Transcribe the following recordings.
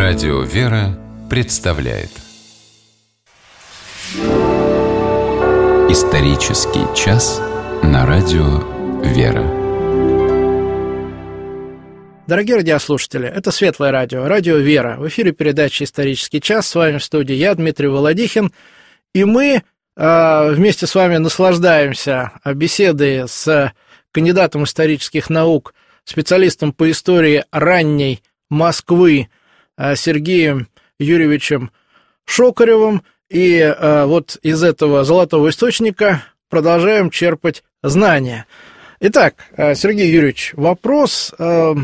Радио «Вера» представляет исторический час на Радио «Вера». Дорогие радиослушатели, это Светлое радио, Радио «Вера». В эфире передача «Исторический час». С вами в студии я, Дмитрий Володихин. И мы вместе с вами наслаждаемся беседой с кандидатом исторических наук, специалистом по истории ранней Москвы Сергеем Юрьевичем Шокаревым. И вот из этого золотого источника продолжаем черпать знания. Итак, Сергей Юрьевич, вопрос,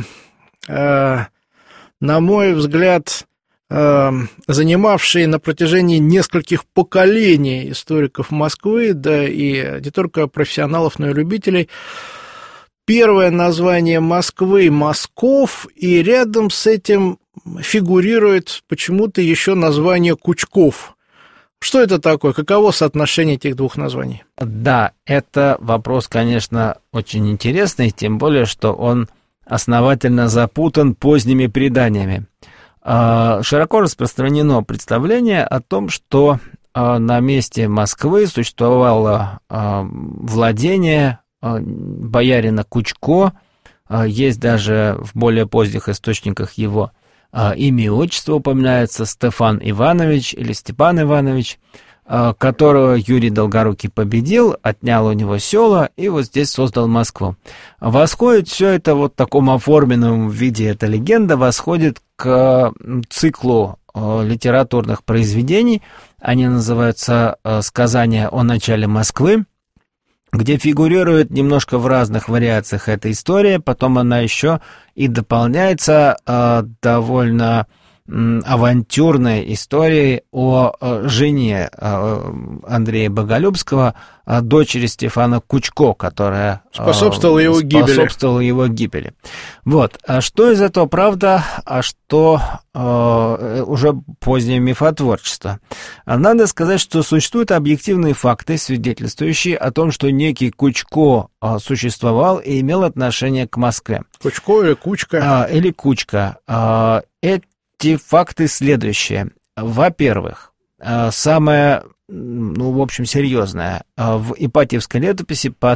на мой взгляд, занимавший на протяжении нескольких поколений историков Москвы, да и не только профессионалов, но и любителей. Первое название Москвы – Москов, и рядом с этим фигурирует почему-то еще название Кучков. Что это такое? Каково соотношение этих двух названий? Да, это вопрос, конечно, очень интересный, тем более, что он основательно запутан поздними преданиями. Широко распространено представление о том, что на месте Москвы существовало владение боярина Кучко. Есть даже в более поздних источниках его имя и отчество упоминается, Стефан Иванович или Степан Иванович, которого Юрий Долгорукий победил, отнял у него села и вот здесь создал Москву. Восходит все это вот в таком оформленном виде, эта легенда восходит к циклу литературных произведений. Они называются «Сказания о начале Москвы», где фигурирует немножко в разных вариациях эта история, потом она еще и дополняется довольно авантюрной историей о жене Андрея Боголюбского, дочери Стефана Кучко, которая способствовала его гибели. Вот. А что из этого правда, а что уже позднее мифотворчество? Надо сказать, что существуют объективные факты, свидетельствующие о том, что некий Кучко существовал и имел отношение к Москве. Кучко или Кучка? Или Кучка. Эти факты следующие. Во-первых, самое, в общем, серьезное. В Ипатьевской летописи по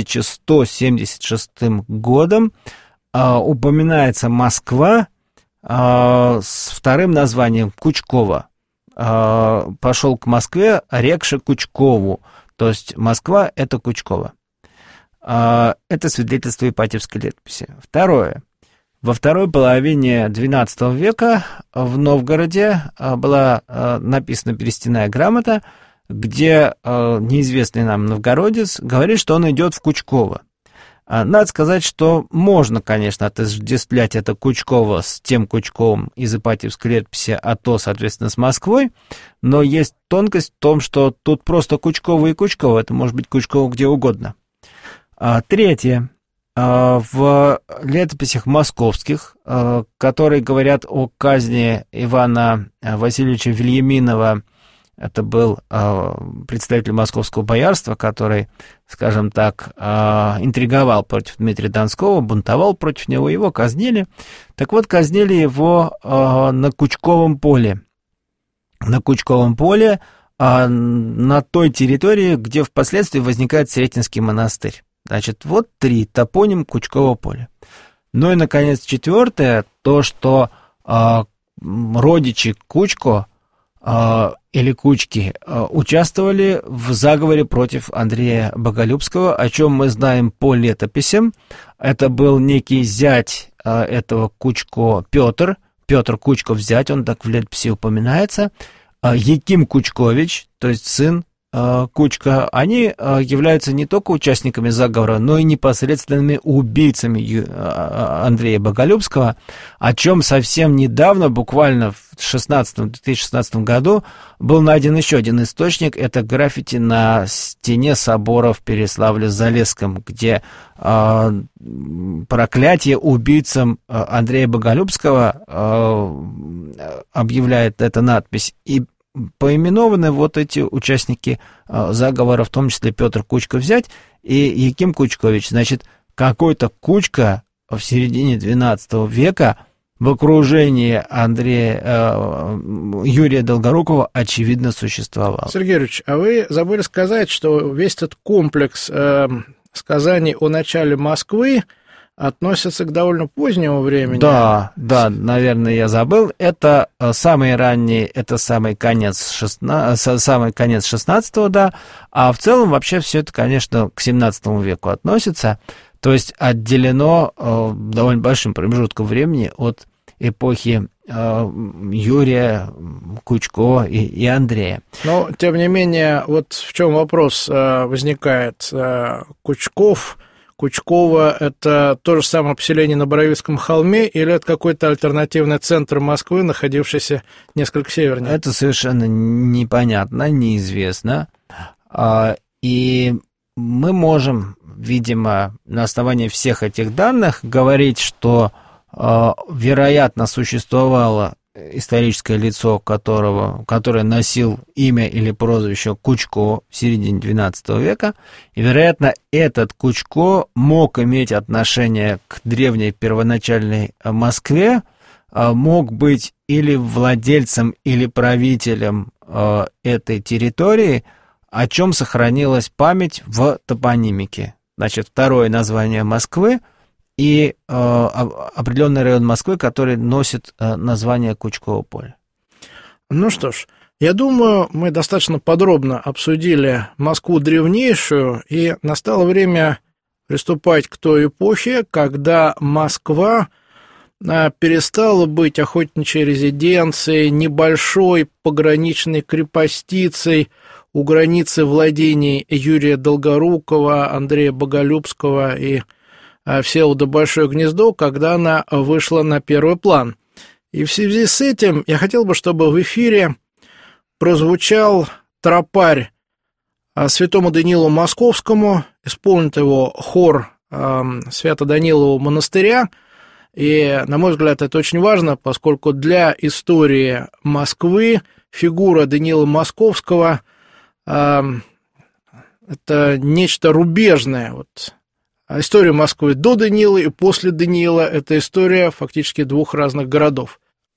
1176 годам упоминается Москва с вторым названием Кучкова. Пошел к Москве, рекша Кучкову. То есть Москва — это Кучкова. Это свидетельство Ипатьевской летописи. Второе. Во второй половине XII века в Новгороде была написана берестяная грамота, где неизвестный нам новгородец говорит, что он идет в Кучково. Надо сказать, что можно, конечно, отождествлять это Кучково с тем Кучковым из Ипатьевской летописи, а то, соответственно, с Москвой, но есть тонкость в том, что тут просто Кучково и Кучково, это может быть Кучково где угодно. Третье. В летописях московских, которые говорят о казни Ивана Васильевича Вильяминова, это был представитель московского боярства, который, скажем так, интриговал против Дмитрия Донского, бунтовал против него, его казнили. Так вот, казнили его на Кучковом поле. На Кучковом поле, на той территории, где впоследствии возникает Сретенский монастырь. Значит, вот три, топоним Кучково поле. Ну и, наконец, четвертое, то, что родичи Кучко или Кучки участвовали в заговоре против Андрея Боголюбского, о чем мы знаем по летописям. Это был некий зять этого Кучко Петр Кучков зять, он так в летописи упоминается, Яким Кучкович, то есть сын Кучка, они являются не только участниками заговора, но и непосредственными убийцами Андрея Боголюбского, о чем совсем недавно, буквально в 2016 году, был найден еще один источник. Это граффити на стене собора в Переславле-Залесском, где проклятие убийцам Андрея Боголюбского объявляет эта надпись. И поименованы вот эти участники заговора, в том числе Петр Кучков зять и Яким Кучкович. Значит, какой-то Кучка в середине XII века в окружении Юрия Долгорукова, очевидно, существовало. Сергей Юрьевич, а вы забыли сказать, что весь этот комплекс сказаний о начале Москвы относится к довольно позднему времени. Да, наверное, я забыл. Это самый ранний, это самый конец 16-го, да. А в целом вообще все это, конечно, к 17 веку относится. То есть отделено довольно большим промежутком времени от эпохи Юрия, Кучко и Андрея. Но, тем не менее, вот в чем вопрос возникает. Кучково – это то же самое поселение на Боровицком холме или это какой-то альтернативный центр Москвы, находившийся несколько севернее? Это совершенно непонятно, неизвестно. И мы можем, видимо, на основании всех этих данных говорить, что, вероятно, существовало историческое лицо, которое носил имя или прозвище Кучко в середине XII века, и, вероятно, этот Кучко мог иметь отношение к древней первоначальной Москве, мог быть или владельцем, или правителем этой территории, о чем сохранилась память в топонимике. Значит, второе название Москвы и определенный район Москвы, который носит название Кучково поле. Ну что ж, я думаю, мы достаточно подробно обсудили Москву древнейшую, и настало время приступать к той эпохе, когда Москва перестала быть охотничьей резиденцией, небольшой пограничной крепостицей у границы владений Юрия Долгорукова, Андрея Боголюбского и Всеволода Большое Гнездо, когда она вышла на первый план. И в связи с этим я хотел бы, чтобы в эфире прозвучал тропарь святому Даниилу Московскому, исполнит его хор Свято-Данилового монастыря. И, на мой взгляд, это очень важно, поскольку для истории Москвы фигура Даниила Московского это нечто рубежное. Вот. История Москвы до Даниила и после Даниила – это история фактически двух разных городов.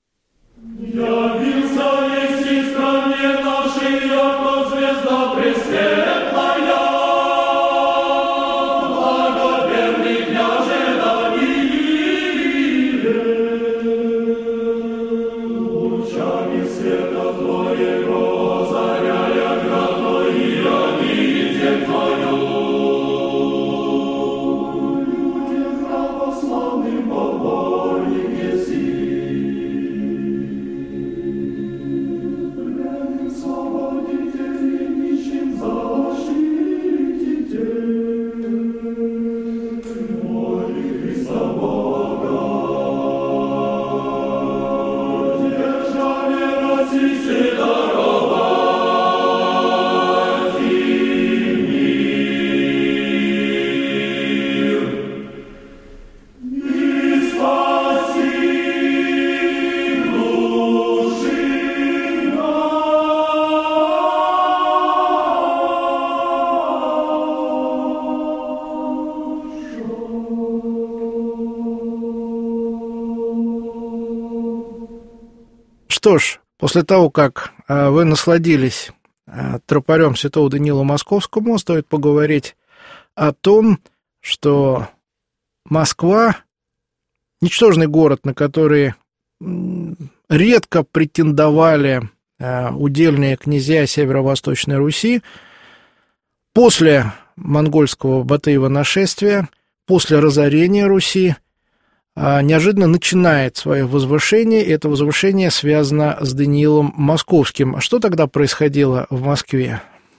Что ж, после того, как вы насладились тропарем святого Даниила Московскому, стоит поговорить о том, что Москва – ничтожный город, на который редко претендовали удельные князья Северо-Восточной Руси. После монгольского Батыева нашествия, после разорения Руси, неожиданно начинает свое возвышение, и это возвышение связано с Даниилом Московским. А что тогда происходило в Москве?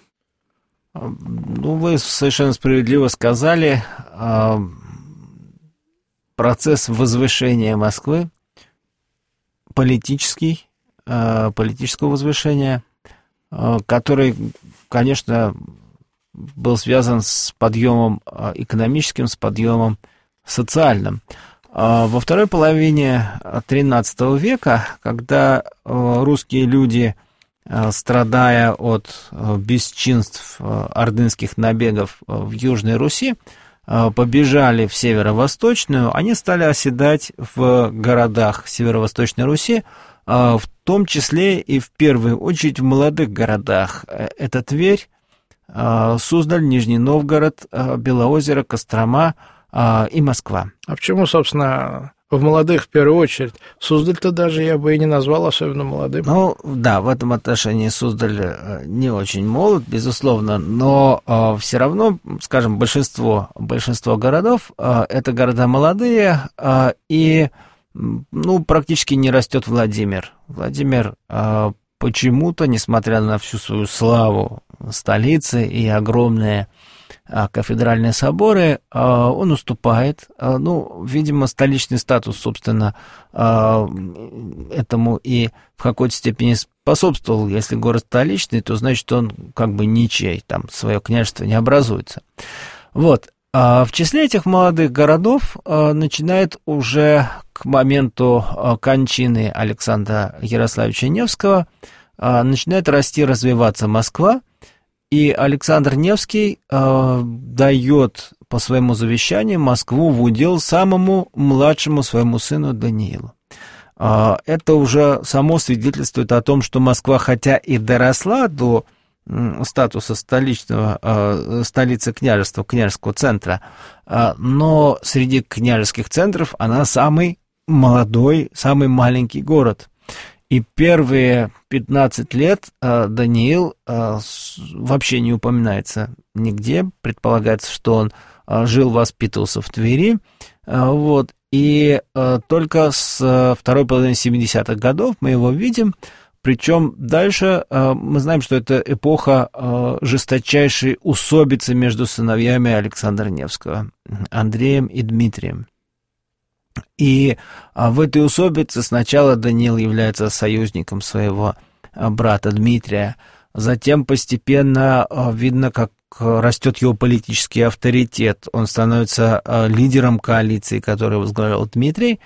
Ну, вы совершенно справедливо сказали, процесс возвышения Москвы, политического возвышения, который, конечно, был связан с подъемом экономическим, с подъемом социальным. Во второй половине XIII века, когда русские люди, страдая от бесчинств ордынских набегов в Южной Руси, побежали в северо-восточную, они стали оседать в городах Северо-Восточной Руси, в том числе и в первую очередь в молодых городах. Это Тверь, Суздаль, Нижний Новгород, Белоозеро, Кострома и Москва. А почему, собственно, в молодых в первую очередь? Суздаль-то даже я бы и не назвал особенно молодым. Ну, да, в этом отношении Суздаль не очень молод, безусловно, но все равно, скажем, большинство городов это города молодые, и практически не растет Владимир. Владимир почему-то, несмотря на всю свою славу столицы и огромные кафедральные соборы, он уступает. Видимо, столичный статус, собственно, этому и в какой-то степени способствовал. Если город столичный, то значит, он как бы ничей, там свое княжество не образуется. Вот. В числе этих молодых городов начинает уже к моменту кончины Александра Ярославича Невского начинает расти, развиваться Москва, и Александр Невский дает по своему завещанию Москву в удел самому младшему своему сыну Даниилу. Это уже само свидетельствует о том, что Москва, хотя и доросла до статуса столицы княжества, княжеского центра, но среди княжеских центров она самый молодой, самый маленький город. И первые 15 лет Даниил вообще не упоминается нигде. Предполагается, что он жил, воспитывался в Твери. Вот. И только с второй половины 70-х годов мы его видим. Причем дальше мы знаем, что это эпоха жесточайшей усобицы между сыновьями Александра Невского, Андреем и Дмитрием. И в этой усобице сначала Даниил является союзником своего брата Дмитрия, затем постепенно видно, как растет его политический авторитет. Он становится лидером коалиции, которую возглавлял Дмитрий,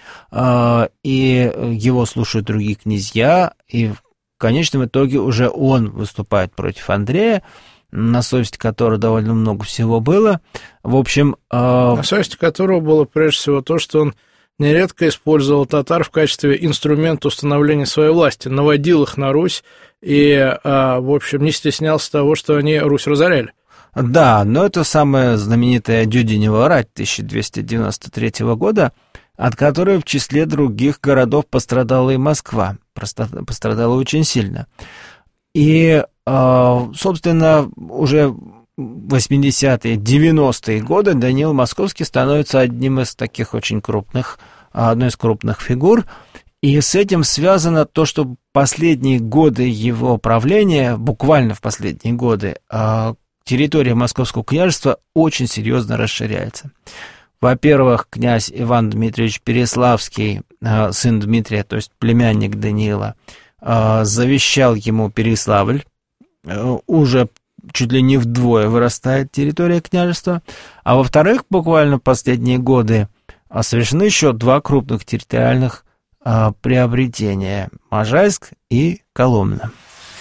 и его слушают другие князья, и в конечном итоге уже он выступает против Андрея, на совести которого довольно много всего было. В общем... На совести которого было прежде всего то, что он нередко использовал татар в качестве инструмента установления своей власти, наводил их на Русь и, в общем, не стеснялся того, что они Русь разоряли. Да, но это самая знаменитая Дюдинева рать 1293 года, от которой в числе других городов пострадала и Москва, пострадала очень сильно. И, собственно, уже 80-е, 90-е годы Даниил Московский становится одной из крупных фигур, и с этим связано то, что последние годы его правления, буквально в последние годы, территория Московского княжества очень серьезно расширяется. Во-первых, князь Иван Дмитриевич Переславский, сын Дмитрия, то есть племянник Даниила, завещал ему Переславль, уже чуть ли не вдвое вырастает территория княжества. А во-вторых, буквально в последние годы совершены еще два крупных территориальных приобретения – Можайск и Коломна.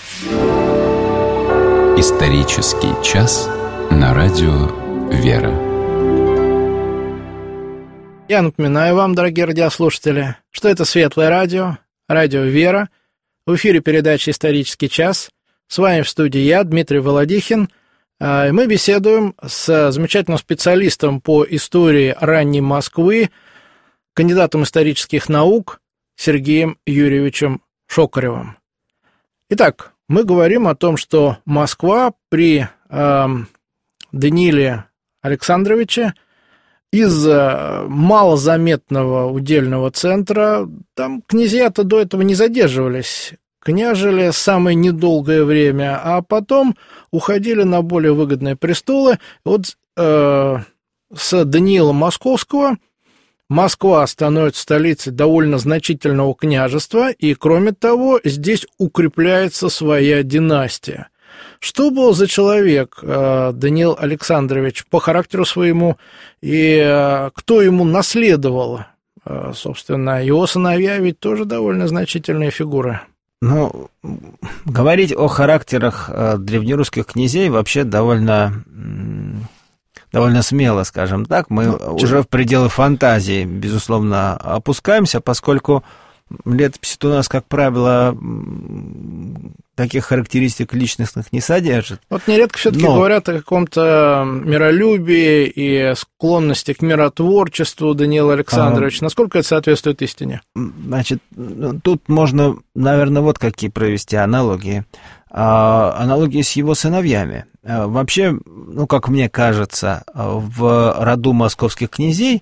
Исторический час на радио «Вера». Я напоминаю вам, дорогие радиослушатели, что это Светлое радио, радио «Вера». В эфире передача «Исторический час». С вами в студии я, Дмитрий Володихин. И мы беседуем с замечательным специалистом по истории ранней Москвы, кандидатом исторических наук Сергеем Юрьевичем Шокаревым. Итак, мы говорим о том, что Москва при Данииле Александровиче из малозаметного удельного центра, там князья-то до этого не задерживались, княжили самое недолгое время, а потом уходили на более выгодные престолы. Вот с Даниила Московского Москва становится столицей довольно значительного княжества, и, кроме того, здесь укрепляется своя династия. Что был за человек Даниил Александрович по характеру своему, и кто ему наследовал? Собственно, его сыновья ведь тоже довольно значительные фигуры. Ну, говорить о характерах древнерусских князей вообще довольно довольно смело, скажем так. Мы уже в пределы фантазии, безусловно, опускаемся, поскольку летопись у нас, как правило, таких характеристик личностных не содержит. Вот нередко все-таки говорят о каком-то миролюбии и склонности к миротворчеству Даниила Александровича. Насколько это соответствует истине? Значит, тут можно, наверное, вот какие провести аналогии. Аналогии с его сыновьями. Вообще, как мне кажется, в роду московских князей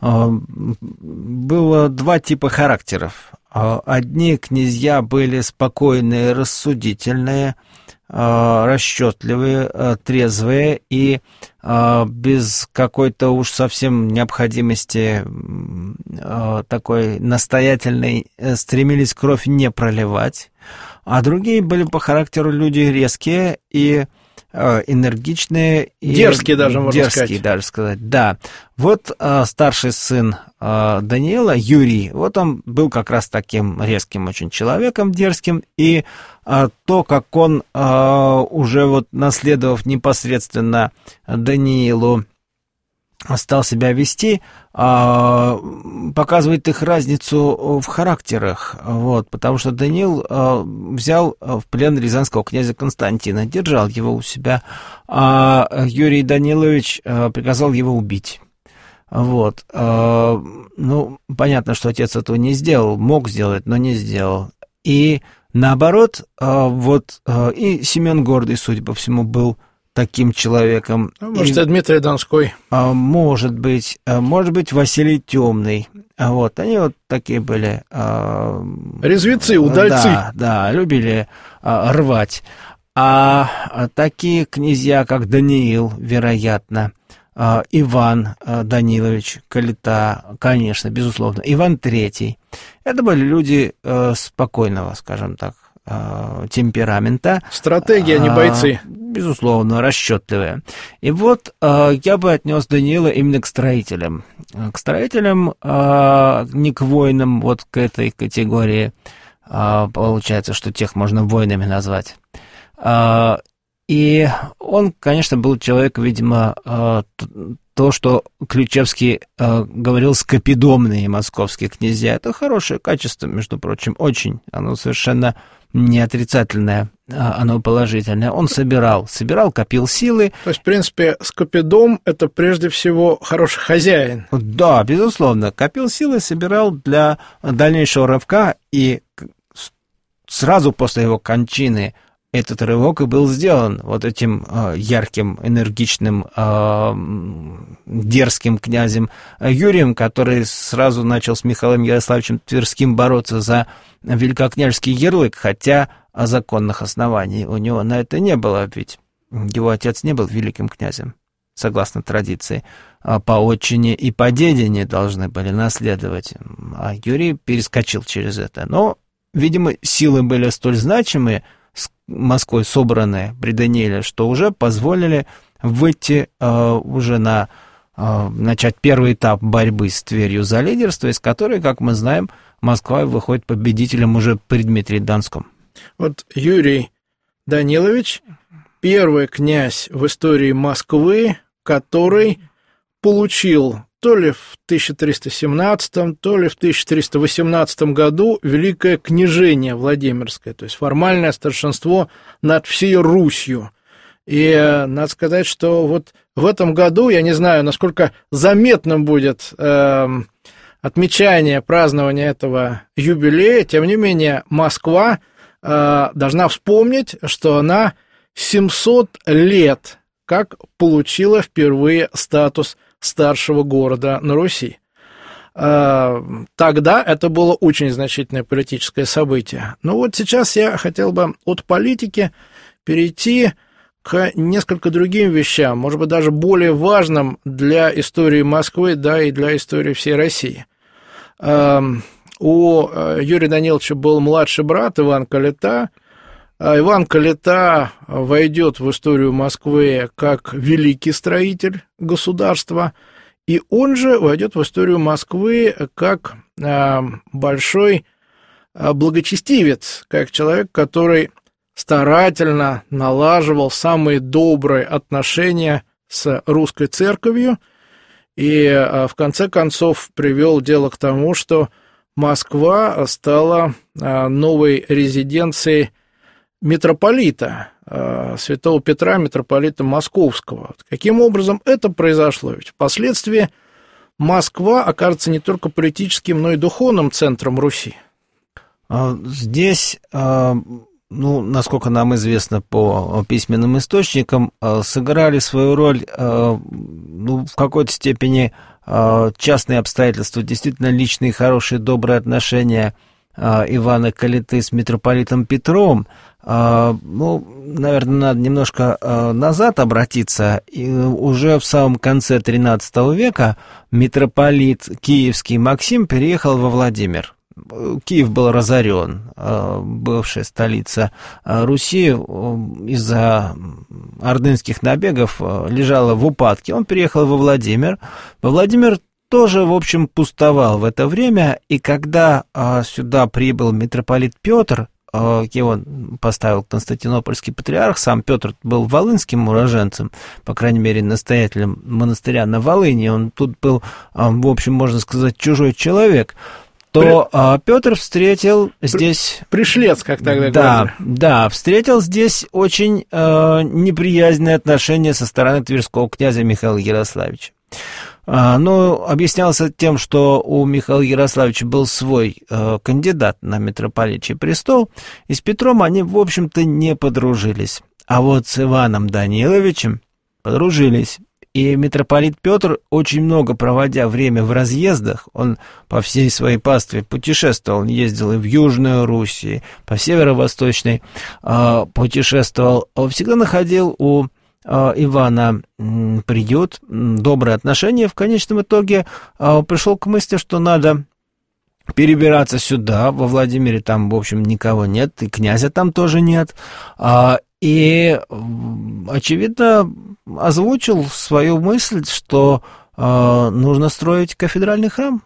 было два типа характеров. Одни князья были спокойные, рассудительные, расчетливые, трезвые и без какой-то уж совсем необходимости такой настоятельной стремились кровь не проливать, а другие были по характеру люди резкие и энергичные. И дерзкие даже, можно сказать. Дерзкие даже сказать, да. Вот старший сын Даниила, Юрий, вот он был как раз таким резким очень человеком, дерзким, и то, как он, уже вот наследовав непосредственно Даниилу, стал себя вести, показывает их разницу в характерах, вот, потому что Даниил взял в плен рязанского князя Константина, держал его у себя, а Юрий Данилович приказал его убить. Вот. Понятно, что отец этого не сделал, мог сделать, но не сделал. И наоборот, и Семен Гордый, судя по всему, был таким человеком. Может, и Дмитрий Донской. Может быть, Василий Темный. Вот, они вот такие были. Резвецы, удальцы. Да, любили рвать. А такие князья, как Даниил, вероятно, Иван Данилович Калита, конечно, безусловно, Иван III. Это были люди спокойного, скажем так, темперамента. Стратегия, не бойцы. Безусловно, расчетливые. И вот я бы отнес Даниила именно к строителям. К строителям, не к воинам, вот к этой категории. Получается, что тех можно воинами назвать. И он, конечно, был человек, видимо, то, что Ключевский говорил, скопидомные московские князья. Это хорошее качество, между прочим, очень. Оно совершенно не отрицательное, оно положительное. Он собирал, копил силы. То есть, в принципе, скопидом — это прежде всего хороший хозяин. Да, безусловно. Копил силы, собирал для дальнейшего рывка, и сразу после его кончины этот рывок и был сделан вот этим ярким, энергичным, дерзким князем Юрием, который сразу начал с Михаилом Ярославичем Тверским бороться за великокняжеский ярлык, хотя законных оснований у него на это не было, ведь его отец не был великим князем, согласно традиции. По отчине и по дедине должны были наследовать, а Юрий перескочил через это. Но, видимо, силы были столь значимые, с Москвой собранные при Данииле, что уже позволили выйти уже начать первый этап борьбы с Тверью за лидерство, из которой, как мы знаем, Москва выходит победителем уже при Дмитрии Донском. Вот Юрий Данилович — первый князь в истории Москвы, который получил то ли в 1317, то ли в 1318 году великое княжение Владимирское, то есть формальное старшинство над всей Русью. И надо сказать, что вот в этом году, я не знаю, насколько заметным будет отмечание, празднование этого юбилея, тем не менее Москва должна вспомнить, что она 700 лет как получила впервые статус старшего города на Руси. Тогда это было очень значительное политическое событие. Но вот сейчас я хотел бы от политики перейти к несколько другим вещам, может быть, даже более важным для истории Москвы, да и для истории всей России. У Юрия Даниловича был младший брат Иван Калита. Иван Калита войдет в историю Москвы как великий строитель государства, и он же войдет в историю Москвы как большой благочестивец, как человек, который старательно налаживал самые добрые отношения с русской церковью и в конце концов привел дело к тому, что Москва стала новой резиденцией митрополита, святого Петра, митрополита Московского. Каким образом это произошло? Ведь впоследствии Москва окажется не только политическим, но и духовным центром Руси. Здесь, насколько нам известно по письменным источникам, сыграли свою роль, в какой-то степени частные обстоятельства, действительно личные, хорошие, добрые отношения Ивана Калиты с митрополитом Петром. Наверное, надо немножко назад обратиться. И уже в самом конце XIII века митрополит киевский Максим переехал во Владимир. Киев был разорен, бывшая столица Руси из-за ордынских набегов лежала в упадке. Он переехал во Владимир. Во Владимир тоже, в общем, пустовал в это время, и когда сюда прибыл митрополит Петр, его поставил константинопольский патриарх, сам Петр был волынским уроженцем, по крайней мере, настоятелем монастыря на Волыни, он тут был, в общем, можно сказать, чужой человек, то Петр встретил здесь... Пришлец, как тогда говорили. Да, встретил здесь очень неприязненное отношение со стороны тверского князя Михаила Ярославича. Объяснялся тем, что у Михаила Ярославича был свой кандидат на митрополичий престол, и с Петром они, в общем-то, не подружились. А вот с Иваном Даниловичем подружились. И митрополит Петр, очень много проводя время в разъездах, он по всей своей пастве путешествовал, он ездил и в Южную Русь, и по Северо-Восточной путешествовал, он всегда находил у Ивана приют, добрые отношения. В конечном итоге пришел к мысли, что надо перебираться сюда, во Владимире там, в общем, никого нет, и князя там тоже нет, и, очевидно, озвучил свою мысль, что нужно строить кафедральный храм.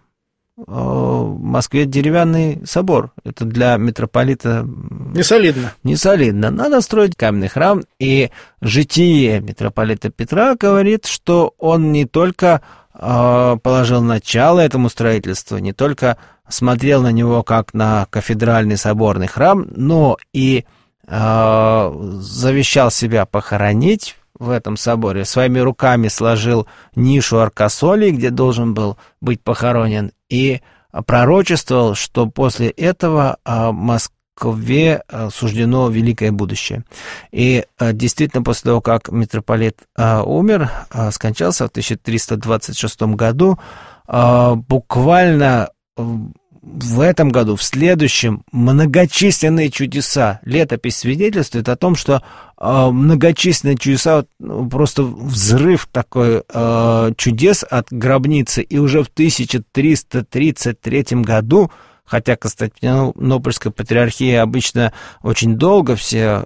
В Москве деревянный собор. Это для митрополита... Не солидно. Надо строить каменный храм. И житие митрополита Петра говорит, что он не только положил начало этому строительству, не только смотрел на него как на кафедральный соборный храм, но и завещал себя похоронить в этом соборе, своими руками сложил нишу аркосолей, где должен был быть похоронен, и пророчествовал, что после этого Москве суждено великое будущее. И действительно, после того, как митрополит умер, скончался в 1326 году, буквально в этом году, в следующем, многочисленные чудеса. Летопись свидетельствует о том, что многочисленные чудеса, просто взрыв такой чудес от гробницы. И уже в 1333 году, хотя Константинопольская патриархия обычно очень долго все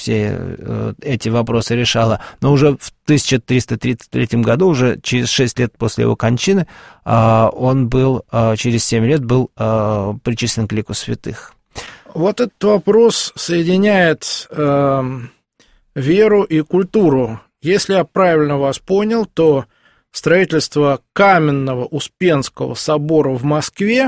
эти вопросы решала, но уже в 1333 году, уже через 6 лет после его кончины, он был, через 7 лет был причислен к лику святых. Вот этот вопрос соединяет веру и культуру. Если я правильно вас понял, то строительство каменного Успенского собора в Москве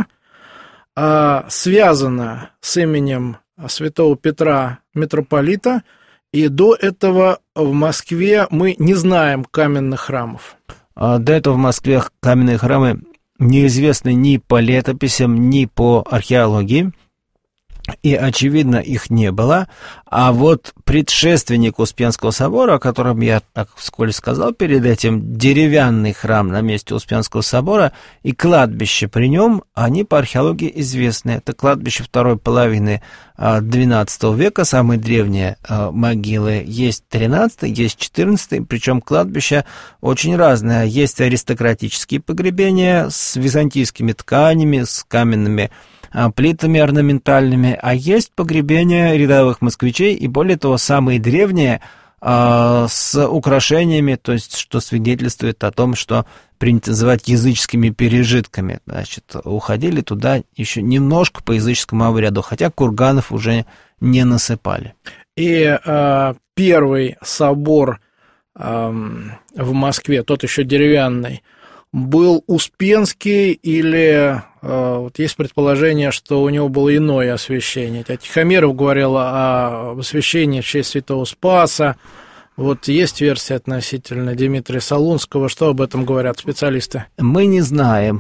связано с именем святого Петра митрополита, и до этого в Москве мы не знаем каменных храмов. До этого в Москве каменные храмы неизвестны ни по летописям, ни по археологии, и, очевидно, их не было. А вот предшественник Успенского собора, о котором я так вскользь сказал перед этим, деревянный храм на месте Успенского собора и кладбище при нем, они по археологии известны. Это кладбище второй половины XII века, самые древние могилы. Есть 13-й, есть 14-й, причем кладбища очень разные. Есть аристократические погребения с византийскими тканями, с каменными плитами орнаментальными, а есть погребения рядовых москвичей, и более того, самые древние с украшениями, то есть что свидетельствует о том, что принято называть языческими пережитками. Значит, уходили туда еще немножко по языческому обряду, хотя курганов уже не насыпали. И первый собор в Москве, тот еще деревянный, был Успенский или вот есть предположение, что у него было иное освящение? Тихомиров говорил об освящении в честь Святого Спаса. Вот есть версия относительно Дмитрия Солунского. Что об этом говорят специалисты? Мы не знаем,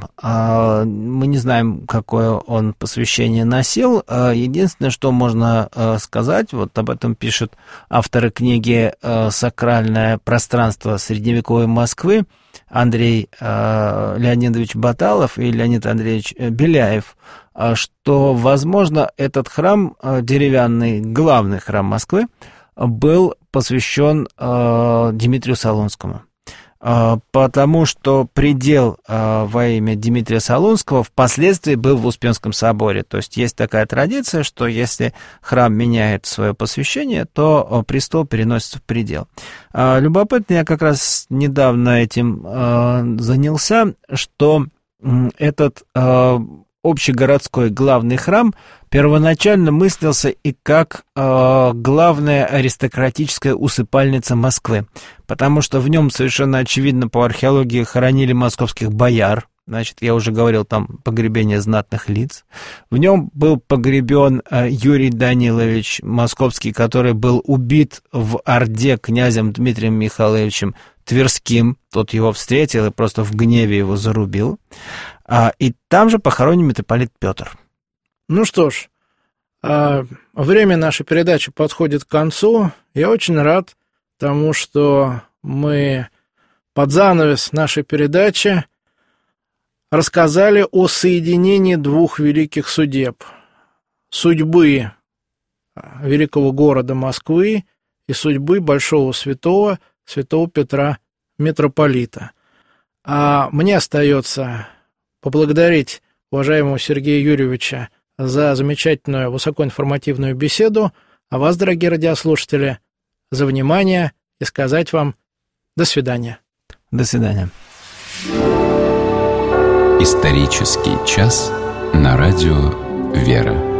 какое он посвящение носил. Единственное, что можно сказать, вот об этом пишут авторы книги «Сакральное пространство средневековой Москвы» Андрей Леонидович Баталов и Леонид Андреевич Беляев, что, возможно, этот храм, деревянный, главный храм Москвы, был посвящен Дмитрию Солунскому, потому что предел во имя Дмитрия Солунского впоследствии был в Успенском соборе. То есть есть такая традиция, что если храм меняет свое посвящение, то престол переносится в предел. Любопытно, я как раз недавно этим занялся, что этот общегородской главный храм первоначально мыслился и как главная аристократическая усыпальница Москвы, потому что в нем совершенно очевидно по археологии хоронили московских бояр. Значит, я уже говорил, там погребение знатных лиц. В нем был погребен Юрий Данилович Московский, который был убит в Орде князем Дмитрием Михайловичем Тверским. Тот его встретил и просто в гневе его зарубил. И там же похоронен митрополит Петр. Ну что ж, время нашей передачи подходит к концу. Я очень рад тому, что мы под занавес нашей передачи рассказали о соединении двух великих судеб. Судьбы великого города Москвы и судьбы большого святого Петра Митрополита. А мне остается поблагодарить уважаемого Сергея Юрьевича за замечательную высокоинформативную беседу, а вас, дорогие радиослушатели, за внимание и сказать вам до свидания. До свидания. Исторический час на радио «Вера».